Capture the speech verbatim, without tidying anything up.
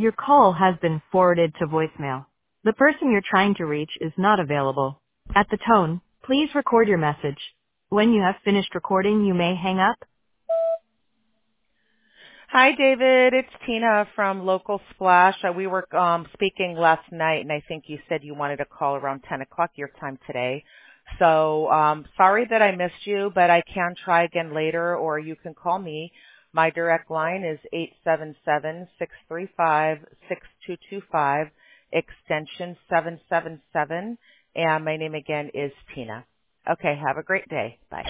Your call has been forwarded to voicemail. The person you're trying to reach is not available. At the tone, please record your message. When you have finished recording, you may hang up. Hi, David. It's Tina from Local Splash. Uh, we were um, speaking last night, and I think you said you wanted to call around ten o'clock your time today. So um, sorry that I missed you, but I can try again later, or you can call me. My direct line is eight seven seven, six three five, six two two five, extension seven seven seven, and my name again is Tina. Okay, have a great day. Bye.